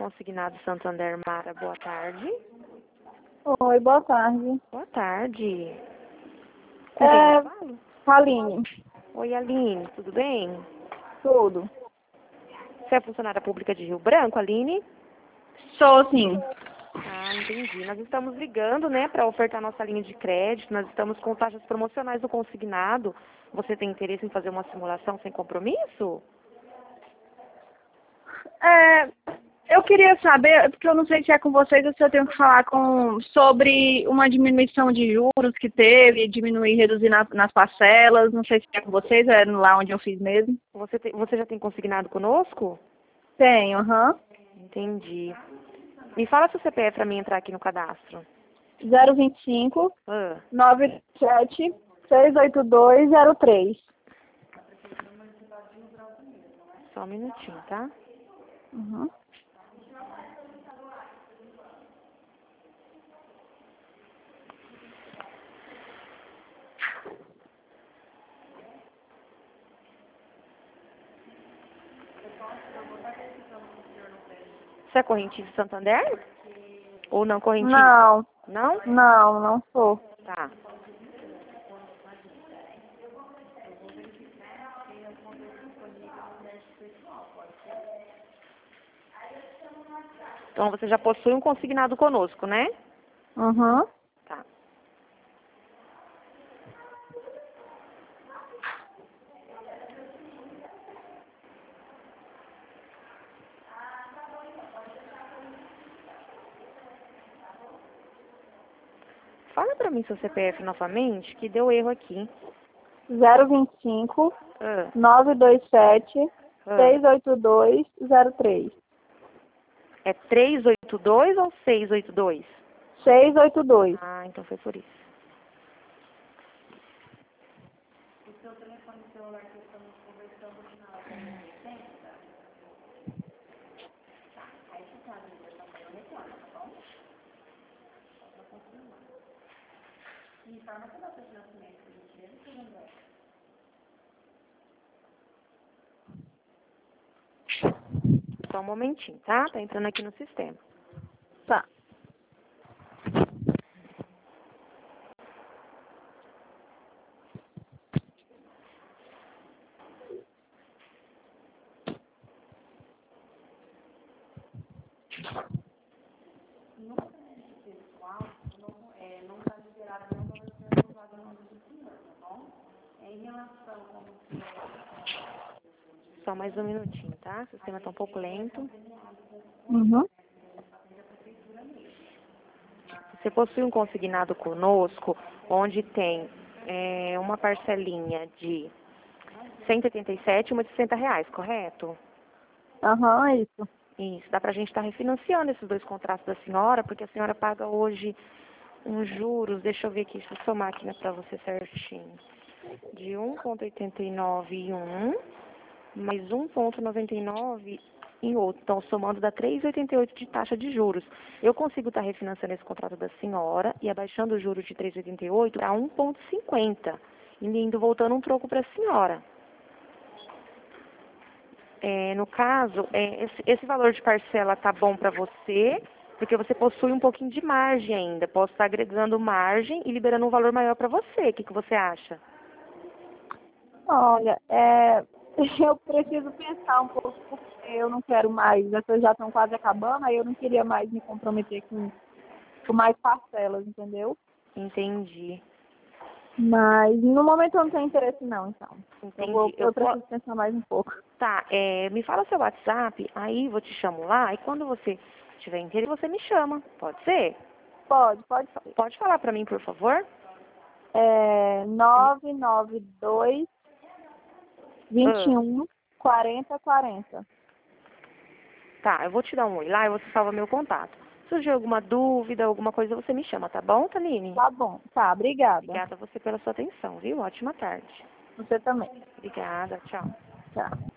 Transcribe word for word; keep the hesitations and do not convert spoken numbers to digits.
Consignado Santander Mara, boa tarde. Oi, boa tarde. Boa tarde. Com É, quem eu falo? Aline, Oi, Aline, tudo bem? tudo. Você é funcionária pública de Rio Branco, Aline? Sou sim. Ah, entendi. Nós estamos ligando, né, para ofertar nossa linha de crédito. Nós estamos com taxas promocionais do consignado. Você tem interesse em fazer uma simulação sem compromisso? É, eu queria saber, porque eu não sei se é com vocês ou se eu tenho que falar com, sobre uma diminuição de juros que teve, diminuir, reduzir na- nas parcelas. Não sei se é com vocês, é lá onde eu fiz mesmo. Você, tem, você já tem consignado conosco? Tenho, aham. Entendi. Me fala seu C P F para mim entrar aqui no cadastro. zero vinte e cinco, Ah, nove sete, seis oito dois zero três. só um minutinho, tá? Uhum. Você é correntista Santander? Ou não correntista? Não, Não? não, não sou. Tá. Então você já possui um consignado conosco, né? Uhum. Tá. Fala pra mim seu C P F novamente, que deu erro aqui. zero vinte e cinco, Ah, nove dois sete, ah. seis oito dois zero três. É trezentos e oitenta e dois ou seiscentos e oitenta e dois? seis oito dois. Ah, então foi por isso. Só um momentinho, tá? Tá entrando aqui no sistema. Tá. Só mais um minutinho, tá? O sistema tá um pouco lento. Uhum. Você possui um consignado conosco, onde tem é, uma parcelinha de cento e oitenta e sete e uma de sessenta reais, correto? Aham, é isso. Isso, dá pra gente estar refinanciando esses dois contratos da senhora, porque a senhora paga hoje uns juros, deixa eu ver aqui, deixa eu somar aqui né, pra você certinho. De um vírgula oitenta e nove em um, mais um vírgula noventa e nove em outro. Então, somando dá três vírgula oitenta e oito de taxa de juros. Eu consigo estar refinanciando esse contrato da senhora e abaixando o juros de três vírgula oitenta e oito para um vírgula cinquenta. E indo voltando um troco para a senhora. É, no caso, é, esse, esse valor de parcela tá bom para você, porque você possui um pouquinho de margem ainda. Posso estar agregando margem e liberando um valor maior para você. O que, que você acha? Olha, é, eu preciso pensar um pouco, porque eu não quero mais, essas já estão quase acabando, aí eu não queria mais me comprometer com, com mais parcelas, entendeu? Entendi. Mas no momento eu não tenho interesse não, então. Eu, vou, Entendi. Eu eu po- preciso pensar mais um pouco. Tá, é, me fala seu WhatsApp, aí eu te chamo lá, e quando você tiver interesse, você me chama. Pode ser? Pode, pode ser. Pode falar pra mim, por favor? É nove nove dois, vinte Ah, e um, quarenta, quarenta. tá, eu vou te dar um oi lá e você salva meu contato. Se surgir alguma dúvida, alguma coisa, você me chama, tá bom, Taline? Tá bom, tá, obrigada. Obrigada a você pela sua atenção, viu? Ótima tarde. Você também. Obrigada, tchau. Tá.